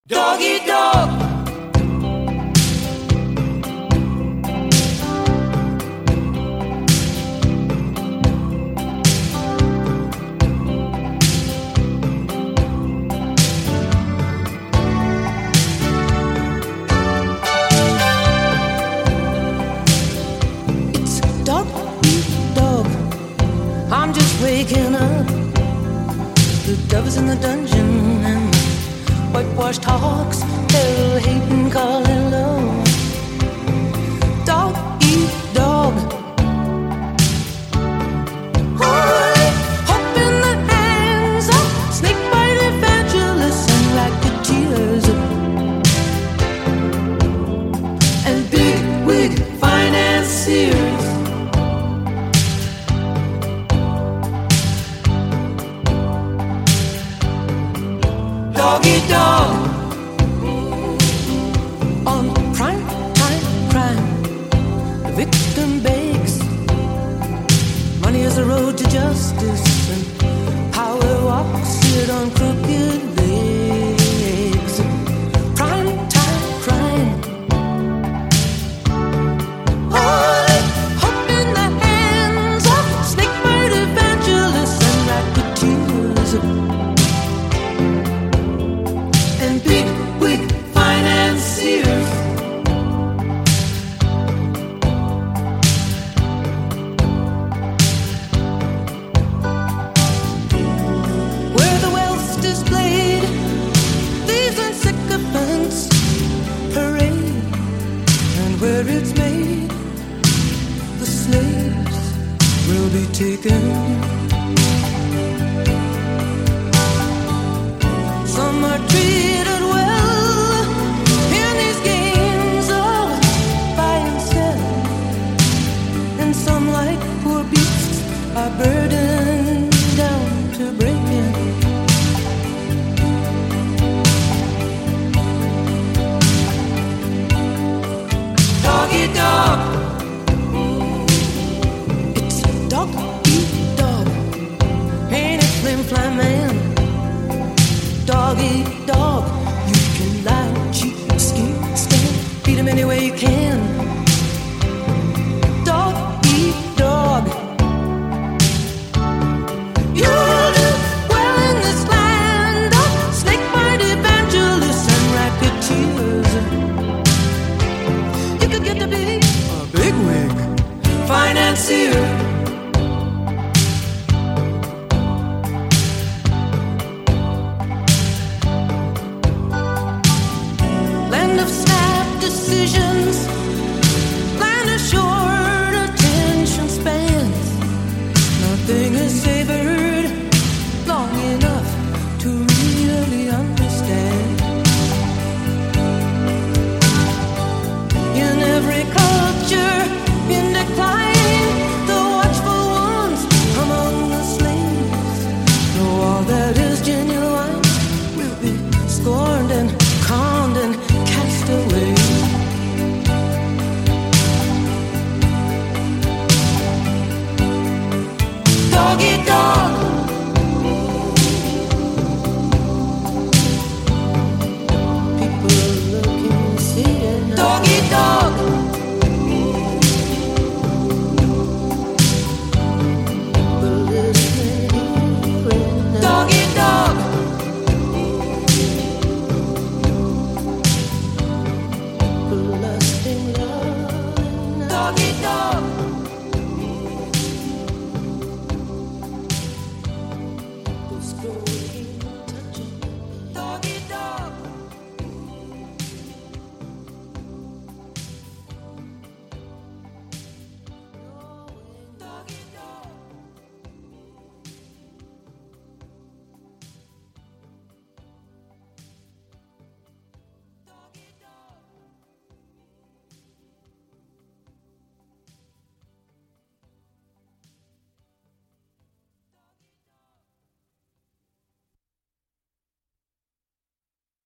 Doggy dog. It's dog eat dog. I'm just waking up. The dove's in the dungeon and whitewashed hawks, they'll hate and call it love. Dog eat dog. Hop in the hands of snakebite evangelists and racketeers and big wig financiers. Doggy dog. On prime time crime, the victim begs. Money is the road to justice, and power walks it on crooked legs. Prime time crime. Hop in the hands of snakebite evangelists and racketeers and big wig financiers. Where the wealth's displayed, these sycophants parade, and where it's made, the slaves will be taken. Some are treated well in these games of buy and sell, and some, like poor beasts, are burdened down to breaking. Doggy dog. It's dog eat dog. Ain't it flim flam man? Dog eat dog. You can lie, cheat, scheme, stand, beat him any way you can. Dog eat dog. You'll do well in this land of snakebite evangelists and racketeers. You could get to be a bigwig financier. Land of